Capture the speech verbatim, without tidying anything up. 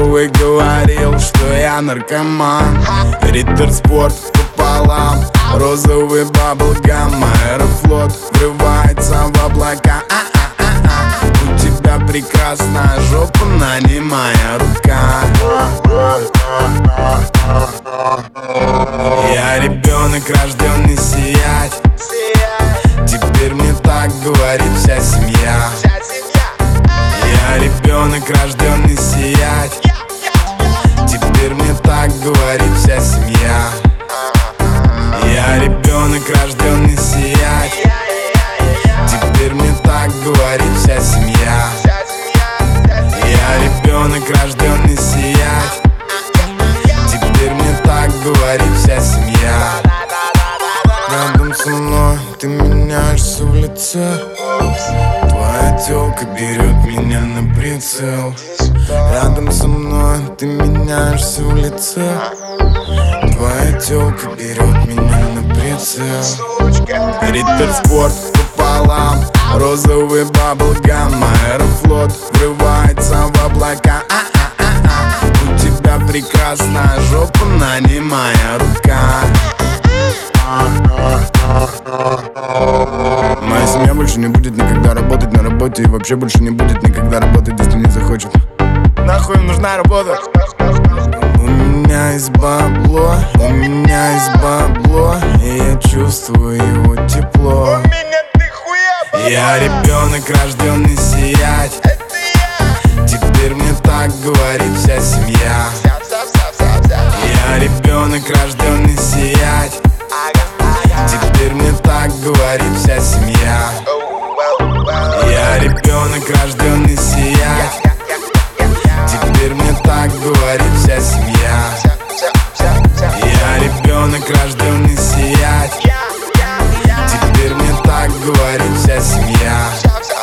Розовый говорил, что я наркоман. Риттер спорт пополам, розовый баблгам. Аэрофлот врывается в облака. У тебя прекрасная жопа, на ней моя рука. Я ребенок, рожденный сиять. Теперь мне так говорит вся семья. Я ребенок, рожденный сиять. Теперь мне так говорит вся семья. Я ребенок, рожденный сиять. Теперь мне так говорит вся семья. Я ребенок, рожденный сиять. Теперь мне так говорит вся семья. Рядом со мной ты меняешься в лице. Твоя тёлка берет меня на прицел. Рядом со мной ты меняешься в лице. Твоя тёлка берет меня на прицел. Риттер спорт пополам, розовый баблгам. Аэрофлот врывается в облака. У тебя прекрасная жопа, на ней моя рука. Моя семья больше не будет никогда работать на работе. И вообще больше не будет никогда работать, если не захочет. Нахуй им нужна работа. У меня есть бабло, у меня есть бабло, и я чувствую его тепло. Я ребенок, рожденный сиять. Теперь мне так говорит